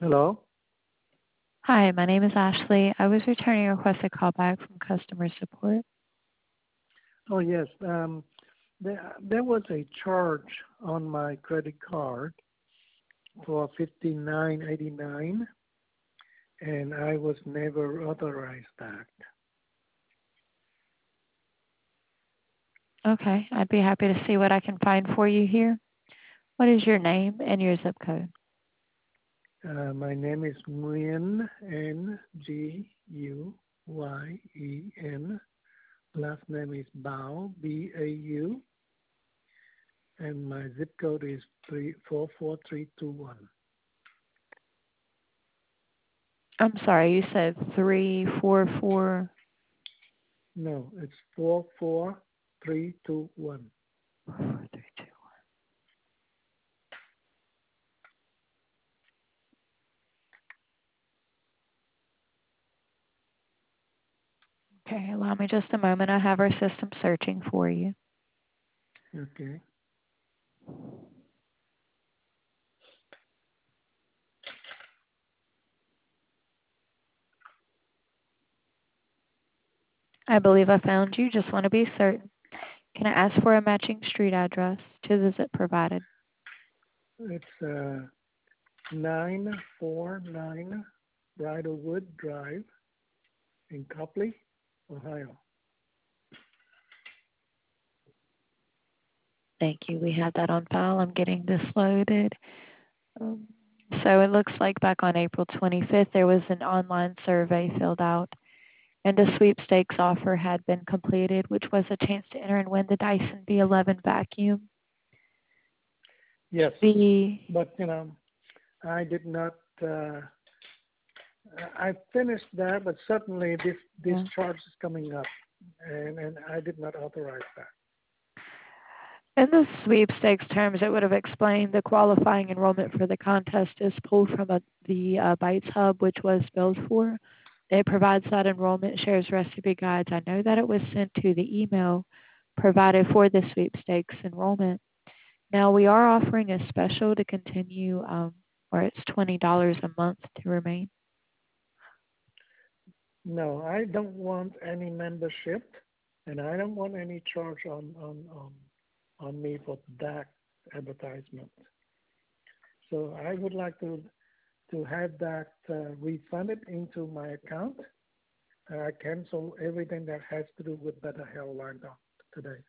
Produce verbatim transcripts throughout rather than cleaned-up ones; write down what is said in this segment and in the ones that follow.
Hello? Hi, my name is Ashley. I was returning a requested callback from customer support. Oh, yes. Um, there, there was a charge on my credit card for fifty-nine eighty-nine, and I was never authorized that. Okay, I'd be happy to see what I can find for you here. What is your name and your zip code? Uh, my name is Nguyen, N G U Y E N. Last name is Bao, B A U, and my zip code is three four four three two one. I'm sorry, you said three four four. No, it's four four three two one. Okay, allow me just a moment. I have our system searching for you. Okay. I believe I found you. Just want to be certain. Can I ask for a matching street address to the zip provided? It's uh, nine four nine Bridlewood Drive in Copley, Ohio. Thank you. We have that on file. I'm getting this loaded. Um, so it looks like back on April twenty-fifth, there was an online survey filled out, and a sweepstakes offer had been completed, which was a chance to enter and win the Dyson V eleven vacuum. Yes, The but you know, I did not. Uh, I finished that, but suddenly this this yeah. charge is coming up, and and I did not authorize that. In the sweepstakes terms, it would have explained the qualifying enrollment for the contest is pulled from a, the uh, Bytes Hub, which was billed for. It provides that enrollment, shares recipe guides. I know that it was sent to the email provided for the sweepstakes enrollment. Now we are offering a special to continue, um, where it's twenty dollars a month to remain. No, I don't want any membership, and I don't want any charge on on on on me for that advertisement. So I would like to to have that uh, refunded into my account. Uh, I cancel everything that has to do with Better Health Line down today.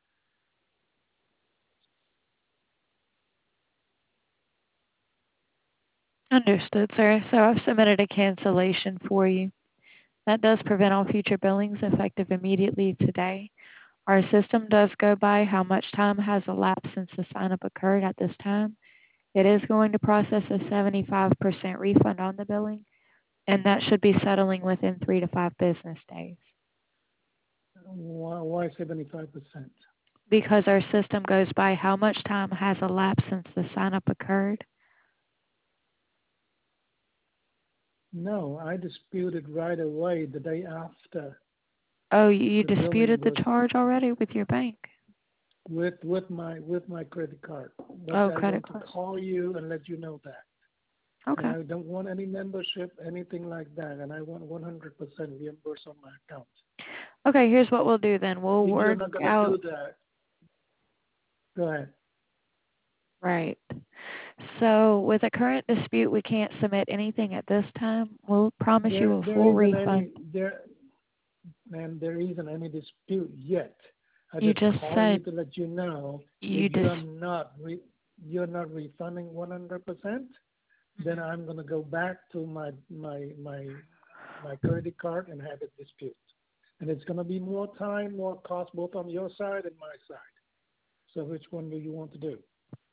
Understood, sir. So I've submitted a cancellation for you. That does prevent all future billings effective immediately today. Our system does go by how much time has elapsed since the sign-up occurred at this time. It is going to process a seventy-five percent refund on the billing, and that should be settling within three to five business days. Why, why seventy-five percent? Because our system goes by how much time has elapsed since the sign-up occurred. No, I disputed right away the day after Oh, you the billing disputed the was charge already with your bank? with with my with my credit card. But Oh, I credit want to card. call you and let you know that. And Okay. I don't want any membership, anything like that. And I want one hundred percent reimbursed on my account. Okay, here's what we'll do then. We'll If you're work not going to do out. that, go ahead. Right. So with a current dispute, we can't submit anything at this time. We'll promise you There a there full isn't refund. any there and there isn't any dispute yet. I You just just call you said to let you know you if just. you're not re, you're not refunding one hundred percent, then I'm going to go back to my my my my credit card and have it dispute. And it's going to be more time, more cost, both on your side and my side. So which one do you want to do?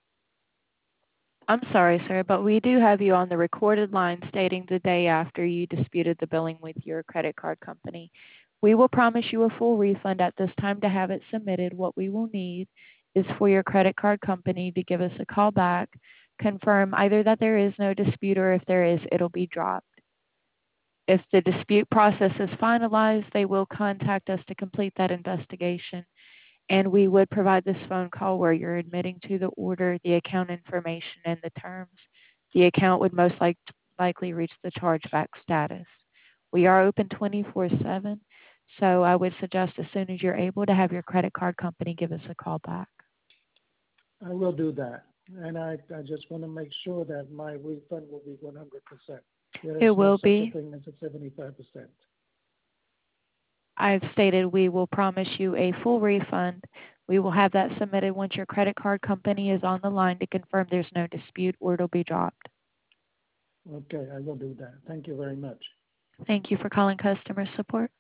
I'm sorry, sir, but we do have you on the recorded line stating the day after you disputed the billing with your credit card company. We will promise you a full refund at this time to have it submitted. What we will need is for your credit card company to give us a call back, confirm either that there is no dispute or if there is, it'll be dropped. If the dispute process is finalized, they will contact us to complete that investigation. And we would provide this phone call where you're admitting to the order, the account information, and the terms. The account would most like, likely reached the chargeback status. We are open twenty-four seven, so I would suggest as soon as you're able to have your credit card company give us a call back. I will do that. And I, I just want to make sure that my refund will be one hundred percent. There is It will no such be. a thing as a seventy-five percent. I've stated we will promise you a full refund. We will have that submitted once your credit card company is on the line to confirm there's no dispute or it'll be dropped. Okay, I will do that. Thank you very much. Thank you for calling customer support.